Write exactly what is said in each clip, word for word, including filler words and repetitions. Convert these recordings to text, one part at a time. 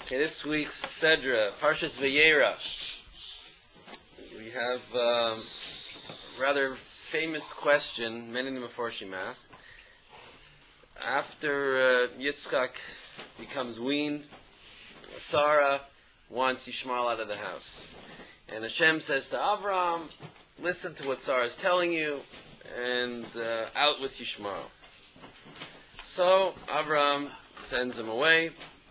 Okay, this week's Sedra, Parshas Vayera. We have um, a rather famous question many of the Meforshim ask. After uh, Yitzchak becomes weaned, Sarah wants Yishmael out of the house. And Hashem says to Avram, listen to what Sarah is telling you, and uh, out with Yishmael. So Avram sends him away,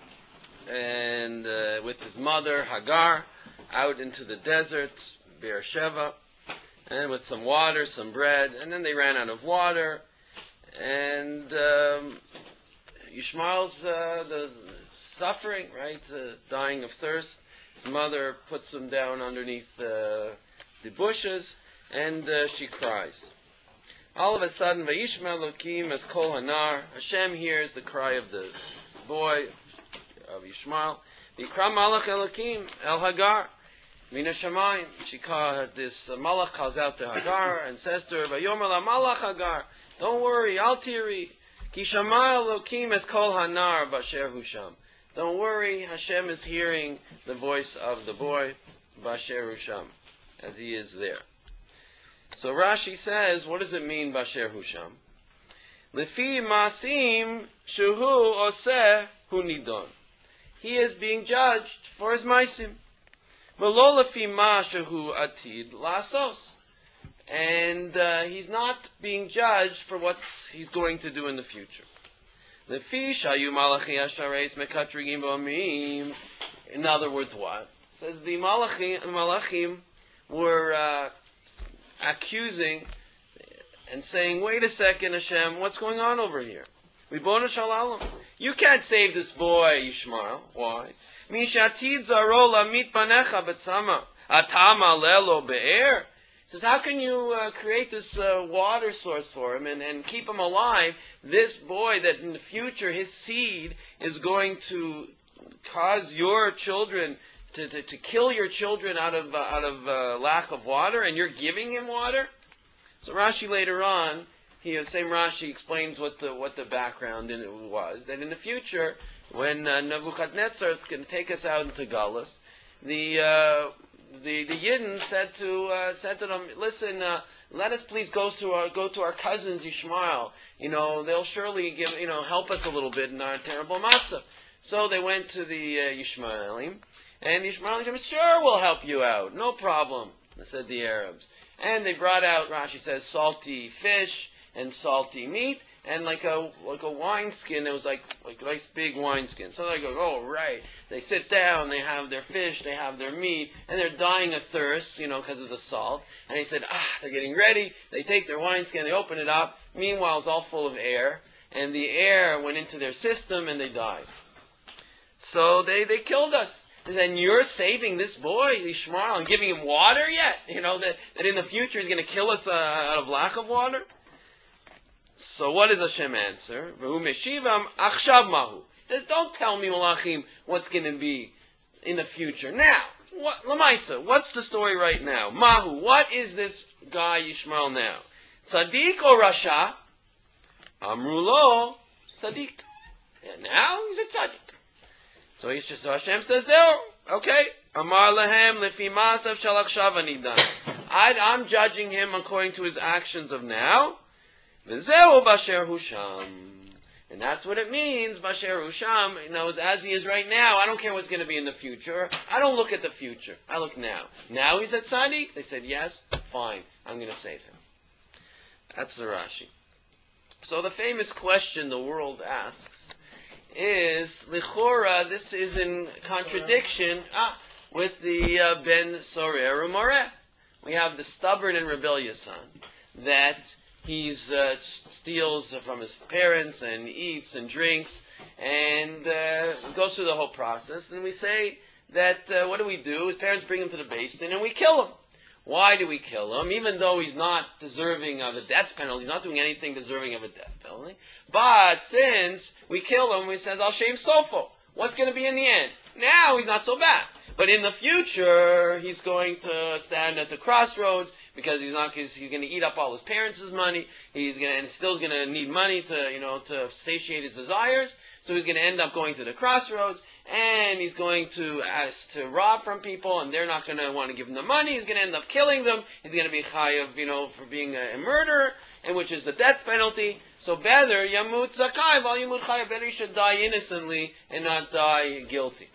and uh, with his mother Hagar out into the desert, Beersheba, and with some water, some bread, and then they ran out of water, and um, Yishmael's uh, the suffering, right, uh, dying of thirst. His mother puts him down underneath uh, the bushes, and uh, she cries. All of a sudden, Vayishma Elokim as Kol Hanar, Hashem hears the cry of the boy, of Yishmael. V'ikra Malach Elokim El Hagar Mina Shamayim. She called this uh, Malach calls out to Hagar and says to her, Vayomer la Malach Hagar, don't worry, Al Tiri, Ki Shama Elokim es Kol Hanar Basher Husham. Don't worry, Hashem is hearing the voice of the boy Basher Husham, as he is there. So Rashi says, what does it mean Basher Husham? Lefi Masim Shuhu Oseh Hu Nidon. He is being judged for his maisim. V'lo lefi ma shehu atid lasos. And uh, he's not being judged for what he's going to do in the future. Lefi shayu malachi ashareis mekatrigim b'amim. In other words, what? It says the malachim, malachim were uh, accusing and saying, wait a second, Hashem, what's going on over here? Ribono shel olam. You can't save this boy, Yishmael. Why? Mishatid zaro lamit panecha betzama atama lelo be'er. Says, how can you uh, create this uh, water source for him and, and keep him alive? This boy that in the future his seed is going to cause your children to, to, to kill your children out of uh, out of uh, lack of water, and you're giving him water? So Rashi later on, he, the same Rashi explains what the what the background in it was. That in the future, when uh, Nebuchadnezzar is going to take us out into Galus, the uh, the the Yidden said to uh, said to them, listen, uh, let us please go to our go to our cousins Yishmael. You know, they'll surely give you know help us a little bit in our terrible matzah. So they went to the uh, Yishmaelim, and Yishmaelim said, sure, we'll help you out, no problem. Said the Arabs, and they brought out, Rashi says, salty fish and salty meat, and like a like a wineskin. It was like like a nice big wineskin. So they go, oh right. They sit down, they have their fish, they have their meat, and they're dying of thirst, you know, because of the salt. And he said, ah, they're getting ready. They take their wineskin, they open it up. Meanwhile, it's all full of air, and the air went into their system, and they died. So they they killed us. And then you're saving this boy, Yishmael, and giving him water yet? You know, that, that in the future he's going to kill us uh, out of lack of water? So what does Hashem answer? V'hu meshivam achshav mahu. He says, don't tell me, Malachim, what's going to be in the future. Now, what, Lamaisa, what's the story right now? Mahu, what is this guy Yishmael now? Tzaddik or Rasha? Amrulo, Tzaddik. And now he's a Tzaddik. So Hashem says there, okay, Amar lehem lefi masav shel achshav anidan. I'm judging him according to his actions of now. V'zeu basher husham. And that's what it means, basher husham. He knows as he is right now. I don't care what's going to be in the future. I don't look at the future. I look now. Now he's at Tzaddik? They said, yes, fine, I'm going to save him. That's the Rashi. So the famous question the world asks is, Lichora, this is in contradiction ah, with the uh, Ben Sorer Umoreh. We have the stubborn and rebellious son that he's uh, steals from his parents and eats and drinks and uh, goes through the whole process. And we say that, uh, what do we do? His parents bring him to the basin and we kill him. Why do we kill him? Even though he's not deserving of a death penalty, he's not doing anything deserving of a death penalty. But since we kill him, he says, I'll shave Sofo. What's going to be in the end? Now he's not so bad. But in the future, he's going to stand at the crossroads because he's not he's, he's going to eat up all his parents' money. He's going to, and still going to need money to you know to satiate his desires. So he's going to end up going to the crossroads, and he's going to ask to rob from people, and they're not going to want to give him the money. He's going to end up killing them. He's going to be chayav, you know, for being a, a murderer, and which is the death penalty. So better yamut zakai, val yamut chayav. Better he should die innocently and not die guilty.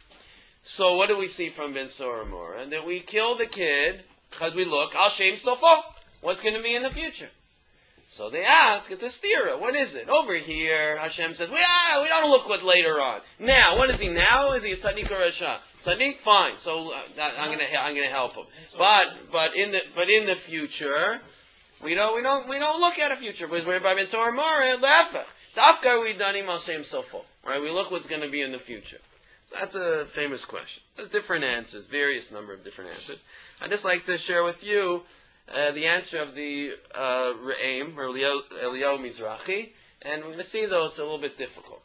So what do we see from Ben Soramor? And that we kill the kid because we look al shem sofo. What's going to be in the future? So they ask, it's a stira. What is it? Over here, Hashem says, we, ah, we don't look what later on. Now, what is he now? Is he a tzaddik or a rasha? Tzaddik, fine. So uh, I'm going to I'm going to help him. But but in the but in the future, we don't we don't we don't look at a future because we're by Ben Soramor lefach. Dafka we danim al shem sofo. Right? We look what's going to be in the future. That's a famous question. There's different answers, various number of different answers. I'd just like to share with you Uh, the answer of the uh, Re'im, or Eliyahu Mizrahi, and we're going to see, though, it's a little bit difficult.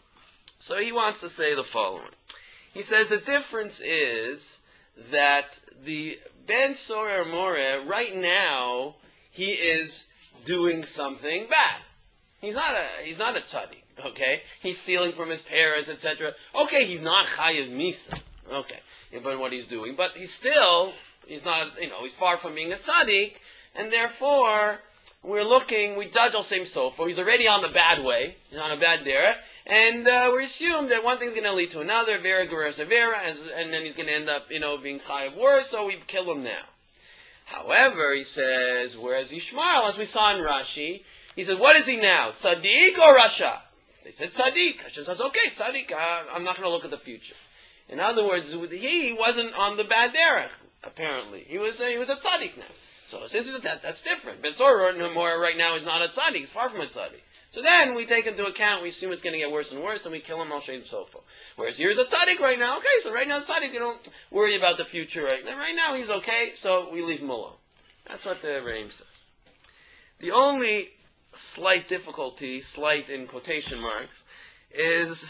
So he wants to say the following. He says the difference is that the Ben Sorer Moreh, right now, he is doing something bad. He's not a he's not a tzaddik, okay? He's stealing from his parents, et cetera. Okay, he's not chayav misa, okay, but what he's doing, but he's still. He's not, you know, he's far from being a tzaddik, and therefore, we're looking, we judge al same sofa. He's already on the bad way, he's on a bad derech, and uh, we assume that one thing's going to lead to another, vera gura severa, and then he's going to end up, you know, being chayav worse, so we kill him now. However, he says, whereas Yishmael, as we saw in Rashi, he said, what is he now, tzaddik or rasha? They said tzaddik. Hashem says, okay, tzaddik, uh, I'm not going to look at the future. In other words, he wasn't on the bad derech. Apparently, he was a, he was a tzaddik now. So since it's a, that, that's different. Ben Sorer no more right now is not a tzaddik; he's far from a tzaddik. So then we take into account, we assume it's going to get worse and worse, and we kill him al shem sofo. Whereas here's a tzaddik right now. Okay, so right now it's tzaddik. You don't worry about the future right now. Right now he's okay, so we leave him alone. That's what the Re'im says. The only slight difficulty, slight in quotation marks, is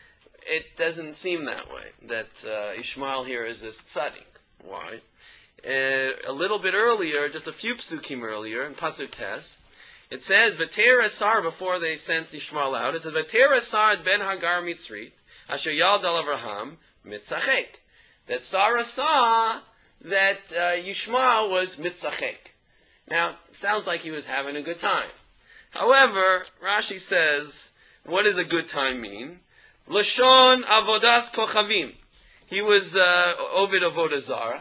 it doesn't seem that way. That uh, Ishmael here is this tzaddik. Why? Uh, a little bit earlier, just a few psukim earlier, in Pasuk Tes, it says, V'tera Sar, before they sent Yishmael out, it says, V'tera Sar ben Hagar Mitzrit, asher yald al Avraham, mitzachek. That Sarah saw that uh, Yishmael was mitzachek. Now, it sounds like he was having a good time. However, Rashi says, what does a good time mean? Lashon avodas kochavim. He was uh, Ovid Avodah Zara.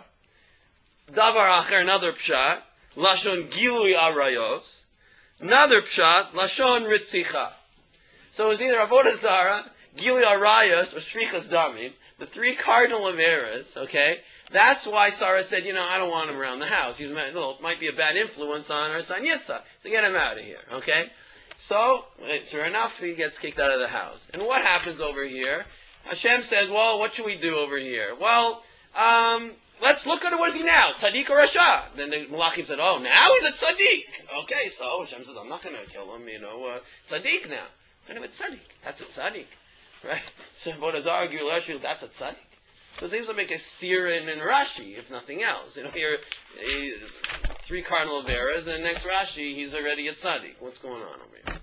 Davar Acher, another pshat, Lashon Gilui Arayos. Another pshat, Lashon Ritzicha. So it was either Avodah Zara, Gilui Arayos, or Shrichas Damim, the three cardinal averas, okay? That's why Sarah said, you know, I don't want him around the house. He's well, might be a bad influence on our son Yitzhak. So get him out of here, okay? So, sure enough, he gets kicked out of the house. And what happens over here? Hashem says, well, what should we do over here? Well, um, let's look at what is he now, tzaddik or rasha? Then the Malachim said, oh, now he's a tzaddik. Okay, so Hashem says, I'm not going to kill him, you know, uh, tzaddik now. Kind of a tzaddik. That's a tzaddik, right? So what does argue, Rashi, that's a tzaddik. So it seems to make a steer in, in Rashi, if nothing else. You know, here, uh, three cardinal averas, and next Rashi, he's already a tzaddik. What's going on over here?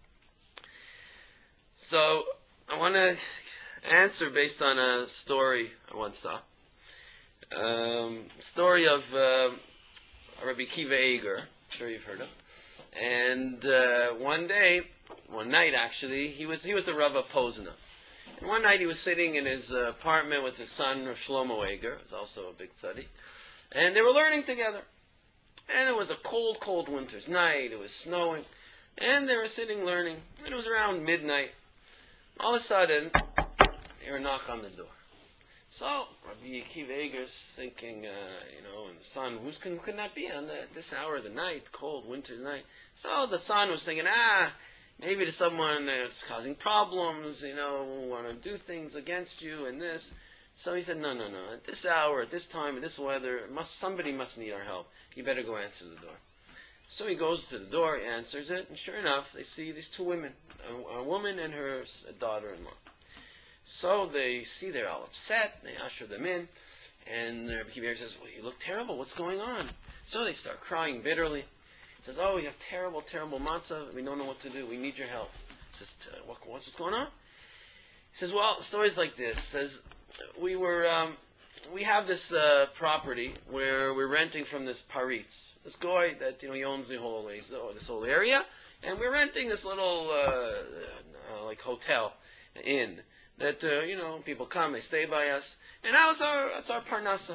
So, I want to answer based on a story I once saw. Um, story of uh, Rabbi Kiva Eger, I'm sure you've heard of. And uh, one day, one night actually, he was he was the Rav of Pozna. And one night he was sitting in his uh, apartment with his son, Rav Shlomo Eger, who's also a big tzaddik, and they were learning together. And it was a cold, cold winter's night. It was snowing, and they were sitting learning. And it was around midnight. All of a sudden, they hear a knock on the door. So Rabbi Akiva Eger's thinking, uh, you know, and the son, who's can, who can that be on the, this hour of the night, cold winter's night? So the son was thinking, ah, maybe there's someone that's causing problems, you know, want to do things against you and this. So he said, no, no, no. At this hour, at this time, in this weather, must somebody must need our help. You better go answer the door. So he goes to the door, he answers it, and sure enough, they see these two women, a, a woman and her daughter-in-law. So they see they're all upset, they usher them in, and Rabbi Kiva says, well, you look terrible, what's going on? So they start crying bitterly. He says, oh, we have terrible, terrible matzah, we don't know what to do, we need your help. He says, what, what's going on? He says, well, the story's like this. He says, we were, um, we have this uh, property where we're renting from this Paritz, this guy that, you know, he owns the whole, this whole area, and we're renting this little, uh, uh, like, hotel, inn, that, uh, you know, people come, they stay by us, and that was our, that's our parnasa.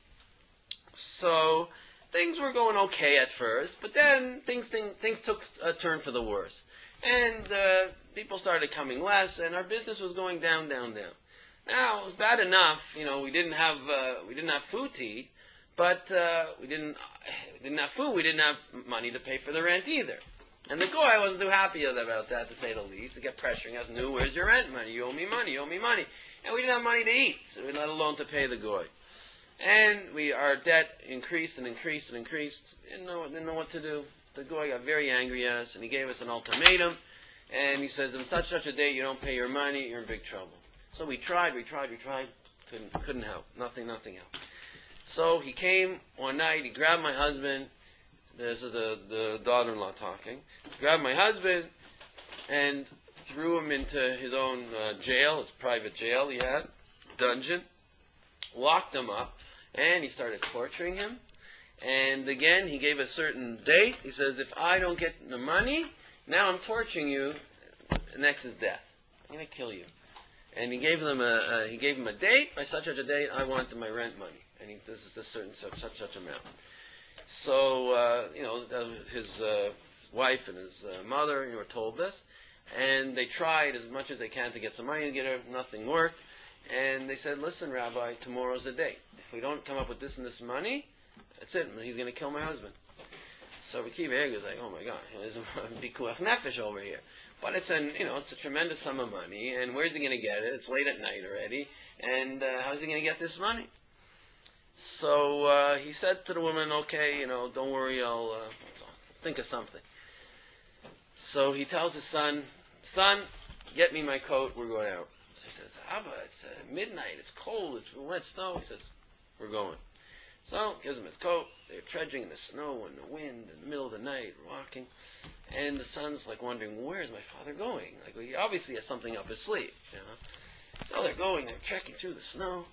So, things were going okay at first, but then things, things, things took a turn for the worse. And uh, people started coming less, and our business was going down, down, down. Now it was bad enough, you know. We didn't have uh, we didn't have food to eat, but uh, we didn't we didn't have food. We didn't have money to pay for the rent either. And the guy wasn't too happy about that, to say the least. He kept pressuring us. "No, where's your rent money? You owe me money. You owe me money." And we didn't have money to eat, so let alone to pay the guy. And we our debt increased and increased and increased. Didn't know didn't know what to do. The guy got very angry at us, and he gave us an ultimatum. And he says, "In such such a day, you don't pay your money, you're in big trouble." So we tried, we tried, we tried. Couldn't couldn't help. Nothing, nothing helped. So he came one night. He grabbed my husband. This is the the daughter-in-law talking. He grabbed my husband and threw him into his own uh, jail, his private jail he had, dungeon. Locked him up, and he started torturing him. And again, he gave a certain date. He says, "If I don't get the money, now I'm torturing you. Next is death. I'm going to kill you." And he gave them a, a he gave him a date. By such such a date, I want my rent money. And he, this is this certain such such such amount. So uh, you know, his uh, wife and his uh, mother, you know, were told this, and they tried as much as they can to get some money to get her. Nothing worked. And they said, "Listen, Rabbi, tomorrow's the date. If we don't come up with this and this money, that's it. He's going to kill my husband." So Rabbi Akiva Eiger is like, "Oh my God, there's a pikuach nefesh over here." But it's an, you know, it's a tremendous sum of money, and where's he going to get it? It's late at night already, and uh, how's he going to get this money? So uh, he said to the woman, "Okay, you know, don't worry, I'll uh, think of something." So he tells his son, "Son, get me my coat. We're going out." So he says, "Abba, it's uh, midnight. It's cold. It's wet snow." He says, "We're going." So gives him his coat. They're trudging in the snow and the wind in the middle of the night, walking. And the son's like wondering, where's my father going? Like, well, he obviously has something up his sleeve, you know. So they're going, they're trekking through the snow,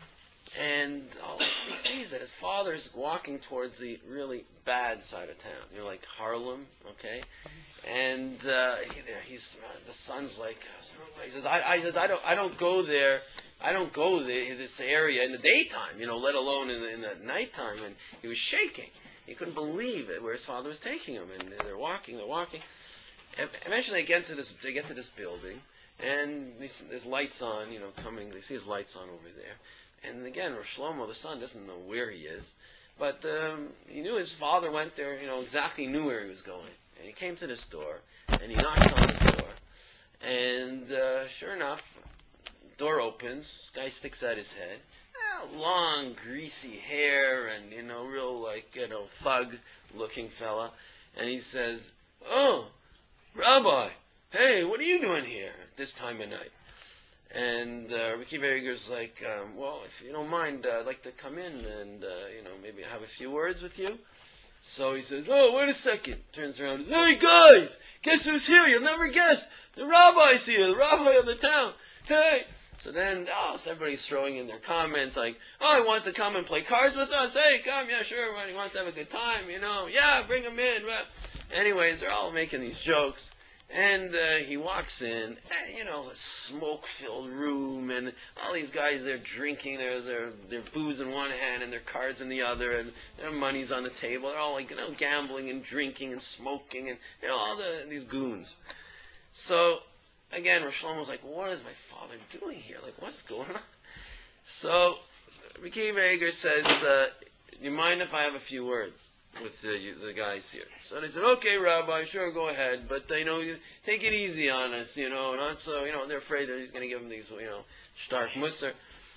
and all he sees that his father's walking towards the really bad side of town, you know, like Harlem, okay. And uh, he, he's the son's like, he says, I, I, I don't, I don't go there. I don't go there, this area in the daytime, you know, let alone in the, in the nighttime. And he was shaking. He couldn't believe it, where his father was taking him. And they're walking, they're walking. And eventually they get to this, they get to this building, and there's lights on, you know, coming. They see his lights on over there. And again, Rosh Shlomo, the son, doesn't know where he is, but um, he knew his father went there, you know, exactly knew where he was going. And he came to this door, and he knocks on this door, and uh, sure enough, door opens. This guy sticks out his head. Eh, long, greasy hair, and you know, real like you know, thug-looking fella. And he says, "Oh, Rabbi, hey, what are you doing here at this time of night?" And uh, Rabbi Akiva Eiger's like, um, "Well, if you don't mind, uh, I'd like to come in and uh, you know, maybe have a few words with you." So he says, "Oh, wait a second." Turns around, "Hey guys, guess who's here? You'll never guess. The rabbi's here, the rabbi of the town. Hey." So then, oh, so everybody's throwing in their comments like, "Oh, he wants to come and play cards with us. Hey, come, yeah, sure. He wants to have a good time, you know. Yeah, bring him in." Anyways, they're all making these jokes. And uh, he walks in, and, you know, a smoke-filled room, and all these guys, they're drinking. There's their, their booze in one hand and their cards in the other, and their money's on the table. They're all, like, you know, gambling and drinking and smoking, and, you know, all the, these goons. So, again, Rosh Shlomo's like, what is my father doing here? Like, what's going on? So, Rabbi Akiva Eiger says, uh, "You mind if I have a few words with the, the guys here?" So they said, "Okay, Rabbi, sure, go ahead, but, uh, you know, you take it easy on us, you know, not so, you know, they're afraid that he's going to give them these, you know, stark musar."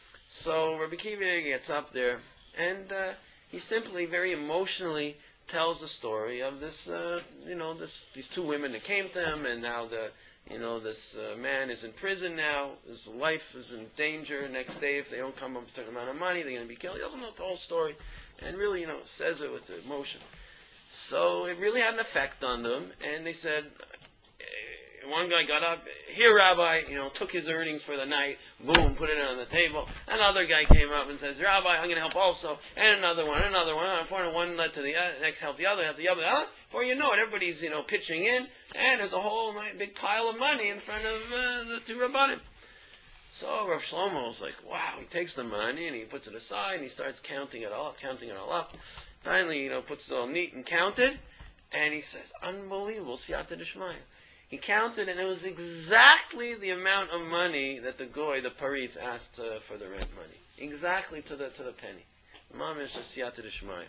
So Rabbi Akiva Eiger gets up there, and uh, he simply, very emotionally, tells the story of this, uh, you know, this these two women that came to him, and now the, you know, this uh, man is in prison now, his life is in danger. Next day, if they don't come up with a certain amount of money, they're going to be killed. He doesn't know the whole story, and really, you know, says it with emotion. So it really had an effect on them, and they said, one guy got up, here, Rabbi, you know, took his earnings for the night, boom, put it on the table. Another guy came up and says, Rabbi, I'm going to help also, and another one, another one, and one led to the other, next help the other, help the other, other. Before you know it, everybody's, you know, pitching in, and there's a whole big pile of money in front of uh, the two Rabbanim. So Rav Shlomo was like, wow, he takes the money and he puts it aside and he starts counting it all up, counting it all up. Finally, you know, puts it all neat and counted, and he says, unbelievable, siyata d'shmaya. He counted, and it was exactly the amount of money that the goy, the paritz, asked uh, for the rent money. Exactly to the to the penny. Mamish siyata d'shmaya.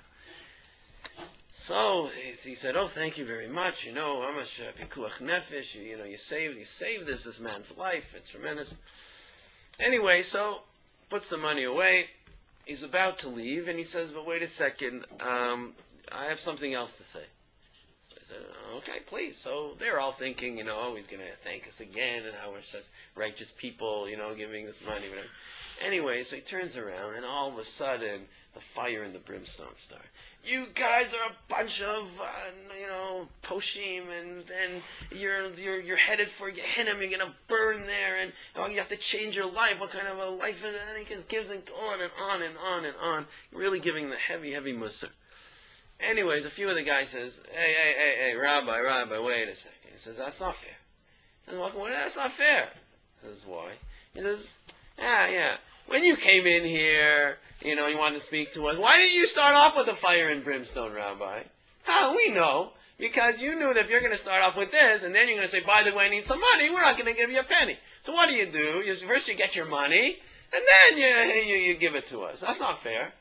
So he, he said, "Oh, thank you very much. You know, how much pikuach nefesh. You, you know, you saved, you saved this this man's life. It's tremendous." Anyway, so puts the money away. He's about to leave, and he says, "But wait a second. Um, I have something else to say." Said, okay, please. So they're all thinking, you know, oh, he's going to thank us again, and how we're such righteous people, you know, giving this money, whatever. Anyway, so he turns around, and all of a sudden, the fire and the brimstone start. You guys are a bunch of, uh, you know, poshim, and then you're you're you're headed for Gehenna. You're going to burn there, and oh, you have to change your life. What kind of a life is that? And he just gives it on and on and on and on, really giving the heavy, heavy mussar. Anyways, a few of the guys says, hey, hey, hey, hey, Rabbi, Rabbi, wait a second. He says, that's not fair. He says, well, that's not fair. He says, why? He says, yeah, yeah. When you came in here, you know, you wanted to speak to us, why didn't you start off with the fire and brimstone, Rabbi? How? We know. Because you knew that if you're going to start off with this, and then you're going to say, by the way, I need some money, we're not going to give you a penny. So what do you do? You, first you get your money, and then you, you, you give it to us. That's not fair.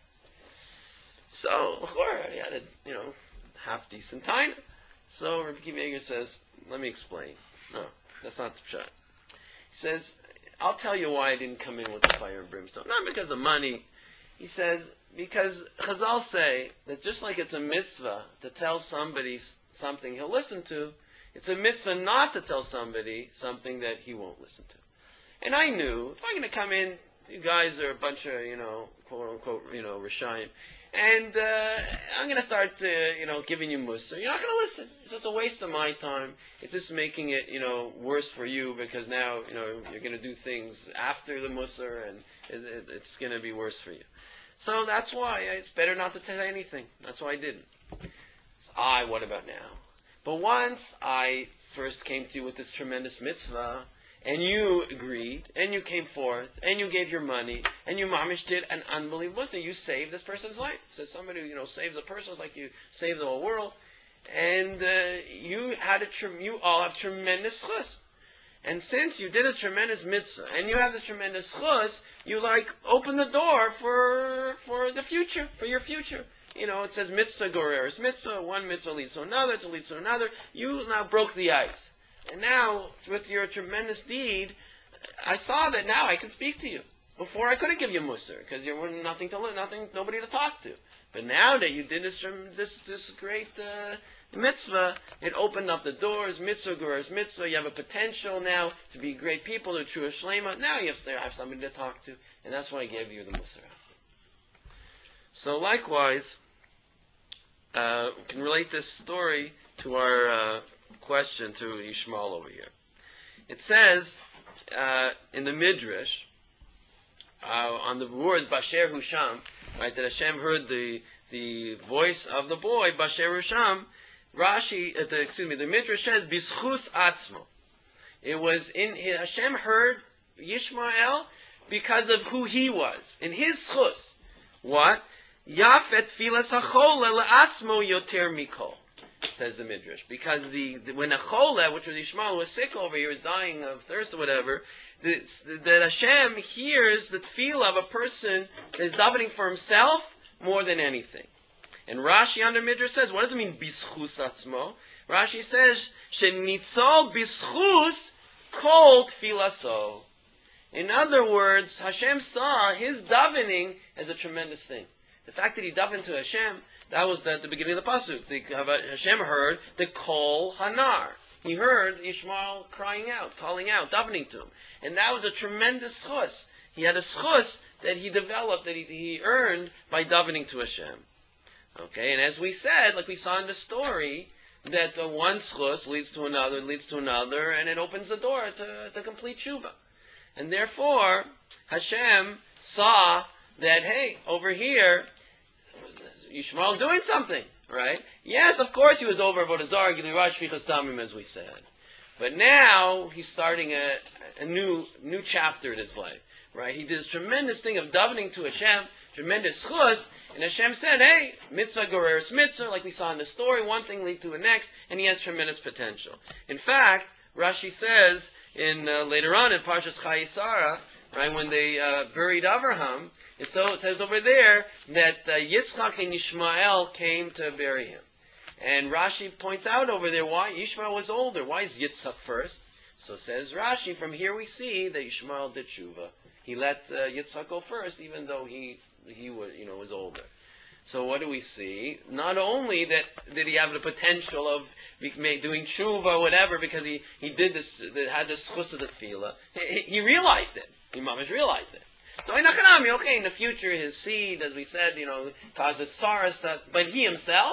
So, he had a, you know, half-decent time. So Rabbi Akiva Eiger says, let me explain. No, that's not the pshat. He says, I'll tell you why I didn't come in with the fire and brimstone. Not because of money. He says, because Chazal say that just like it's a mitzvah to tell somebody something he'll listen to, it's a mitzvah not to tell somebody something that he won't listen to. And I knew, if I'm going to come in, you guys are a bunch of, you know, quote-unquote, you know, Rishayim, and uh, I'm going to start, uh, you know, giving you mussar. You're not going to listen. It's just a waste of my time. It's just making it, you know, worse for you because now, you know, you're going to do things after the mussar, and it, it, it's going to be worse for you. So that's why it's better not to tell anything. That's why I didn't. So I, what about now? But once I first came to you with this tremendous mitzvah, and you agreed, and you came forth, and you gave your money, and you mamish did an unbelievable thing. You saved this person's life. So somebody who, you know, saves a person, it's like you saved the whole world. And uh, you had a tre- you all have tremendous chus. And since you did a tremendous mitzvah, and you have the tremendous chus, you like open the door for for the future, for your future. You know, it says mitzvah goreres mitzvah, one mitzvah leads to another, to leads to another. You now broke the ice. And now, with your tremendous deed, I saw that now I can speak to you. Before I couldn't give you mussar because you were nothing to nothing, nobody to talk to. But now that you did this this this great uh, mitzvah, it opened up the doors. Mitzvah gurus mitzvah. You have a potential now to be great people, to true shlema. Now you have to have somebody to talk to, and that's why I gave you the mussar. So likewise, uh, we can relate this story to our uh, question to Yishmael over here. It says uh, in the Midrash, uh, on the words Basher Husham, right, that Hashem heard the the voice of the boy Basher Husham. Rashi, uh, the, excuse me, the Midrash says Bischus Atzmo. It was in Hashem heard Yishmael because of who he was in his schus. What? Yafet filas hachol le'atzmo yoter mikol. Says the Midrash, because the, the when a chola, which was Yishmael, was sick over here, was dying of thirst or whatever, that Hashem hears the feel of a person that is davening for himself more than anything. And Rashi under Midrash says, what does it mean, bischus atzmo? Rashi says, shenitzol bischus kol tfilaso. In other words, Hashem saw his davening as a tremendous thing. The fact that he davened to Hashem, that was the, the beginning of the pasuk. The, Hashem heard the kol hanar. He heard Yishmael crying out, calling out, davening to him, and that was a tremendous schus. He had a schus that he developed, that he, he earned by davening to Hashem. Okay, and as we said, like we saw in the story, that uh, one schus leads to another, leads to another, and it opens the door to, to complete tshuva. And therefore, Hashem saw that, hey, over here, Yishmael doing something, right? Yes, of course he was over Avodah Zarah, Gilui Raj, Shfichas Damim, as we said. But now he's starting a, a new new chapter in his life, right? He did this tremendous thing of davening to Hashem, tremendous chus, and Hashem said, hey, mitzvah goreres mitzvah, like we saw in the story, one thing leads to the next, and he has tremendous potential. In fact, Rashi says in uh, later on in Parshas Chayei Sarah, right, when they uh, buried Avraham, it, so it says over there that uh, Yitzchak and Yishmael came to bury him. And Rashi points out over there why Yishmael was older. Why is Yitzchak first? So says Rashi, from here we see that Yishmael did tshuva. He let uh, Yitzchak go first, even though he he was you know was older. So what do we see? Not only that did he have the potential of doing tshuva or whatever, because he, he did this, had this chus of the tefillah, he, he realized it. He mamish realized it. So in Achanami, okay, in the future his seed, as we said, you know, causes saras, but he himself,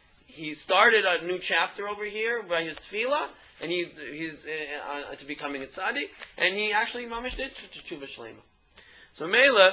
he started a new chapter over here by his tefillah, and he he's uh, uh, to becoming a tzaddik, and he actually mamish did tshuva shlema. So Mela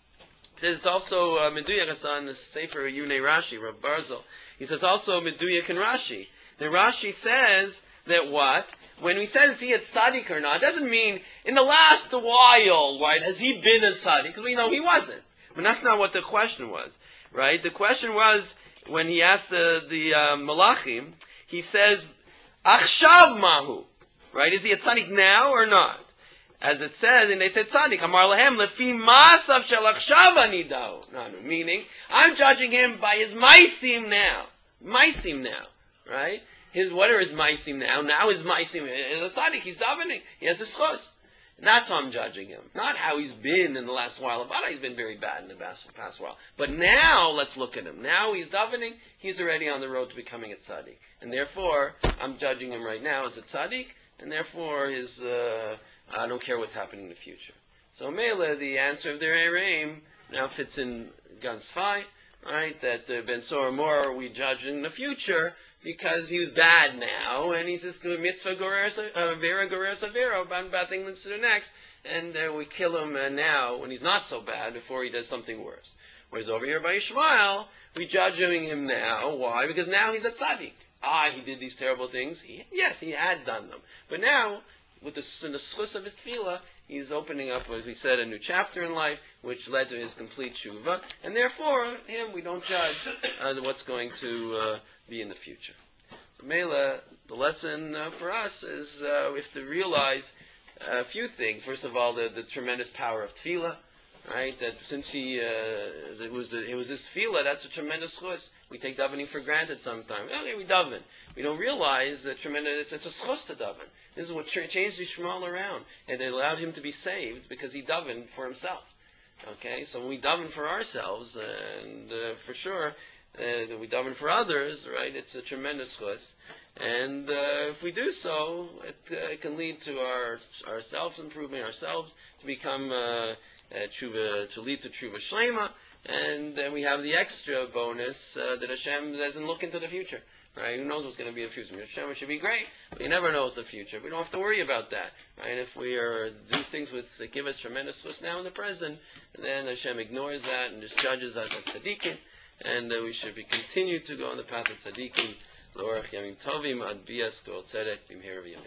says also uh, Meduyak Hasan, the Sefer Yunei Rashi, Rav Barzel. He says also Meduyak and Rashi. The Rashi says that what? When he says he had tzaddik or not, it doesn't mean in the last while, right? Has he been a tzaddik? Because we know he wasn't. But that's not what the question was, right? The question was when he asked the the uh, Malachim, he says Achshav Mahu, right? Is he a tzaddik now or not? As it says, and they said tzaddik, Amar Lahem lefi masav shel achshav anidahu. Meaning, I'm judging him by his maisim now, maisim now, right? His what are his maisim now? Now his maisim is a tzaddik. He's davening. He has his chus. And that's how I'm judging him. Not how he's been in the last while. But he's been very bad in the past, past while. But now, let's look at him. Now he's davening. He's already on the road to becoming a tzaddik. And therefore, I'm judging him right now as a tzaddik. And therefore, his uh, I don't care what's happening in the future. So Mela, the answer of their Ereim now fits in Gansfai, right? That uh, Ben Sora Mor we judge in the future because he was bad now, and he's just doing mitzvah goreres avera goreres avera, bad bad things to the next, and uh, we kill him uh, now when he's not so bad before he does something worse. Whereas over here by Ishmael, we judging him now. Why? Because now he's a tzaddik. Ah, he did these terrible things. He, yes, he had done them, but now, with the, the schus of his tefillah, he's opening up, as we said, a new chapter in life, which led to his complete tshuva, and therefore, him, we don't judge uh, what's going to uh, be in the future. Mela, the lesson uh, for us is uh, we have to realize a few things. First of all, the, the tremendous power of tefillah, right? That since he, uh, it was a, it was his tefillah, that's a tremendous schus. We take davening for granted sometimes. Okay, we daven. We don't realize the tremendous, it's, it's a schus to daven. This is what ch- changed Yishmael around, and it allowed him to be saved because he davened for himself. Okay, so when we daven for ourselves, and uh, for sure, uh, we daven for others, right? It's a tremendous schus, and uh, if we do so, it, uh, it can lead to our our self improvement, ourselves to become uh, uh, tshuva, to lead to tshuva shlema, and then we have the extra bonus uh, that Hashem doesn't look into the future. Right? Who knows what's going to be in the future? Hashem should be great, but you never know the future. We don't have to worry about that. Right? If we are do things with that give us tremendous schus now in the present, then Hashem ignores that and just judges us as tzaddikim, and uh, we should be continue to go on the path of tzaddikim. L'orach yamim tovim ad bias kol tzedek b'mher v'yamim.